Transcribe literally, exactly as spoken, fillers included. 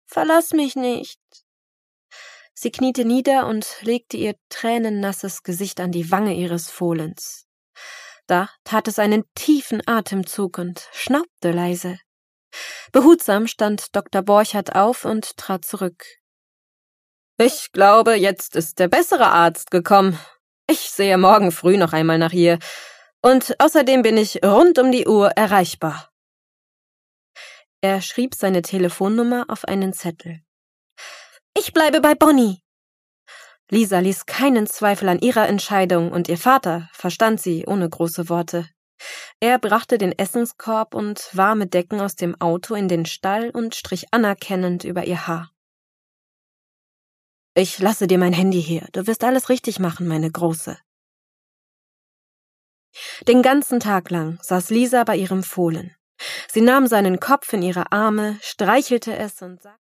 Verlass mich nicht. Sie kniete nieder und legte ihr tränennasses Gesicht an die Wange ihres Fohlens. Da tat es einen tiefen Atemzug und schnaubte leise. Behutsam stand Doktor Borchardt auf und trat zurück. »Ich glaube, jetzt ist der bessere Arzt gekommen. Ich sehe morgen früh noch einmal nach ihr. Und außerdem bin ich rund um die Uhr erreichbar.« Er schrieb seine Telefonnummer auf einen Zettel. »Ich bleibe bei Bonnie.« Lisa ließ keinen Zweifel an ihrer Entscheidung und ihr Vater verstand sie ohne große Worte. Er brachte den Essenskorb und warme Decken aus dem Auto in den Stall und strich anerkennend über ihr Haar. »Ich lasse dir mein Handy hier. Du wirst alles richtig machen, meine Große.« Den ganzen Tag lang saß Lisa bei ihrem Fohlen. Sie nahm seinen Kopf in ihre Arme, streichelte es und sagte,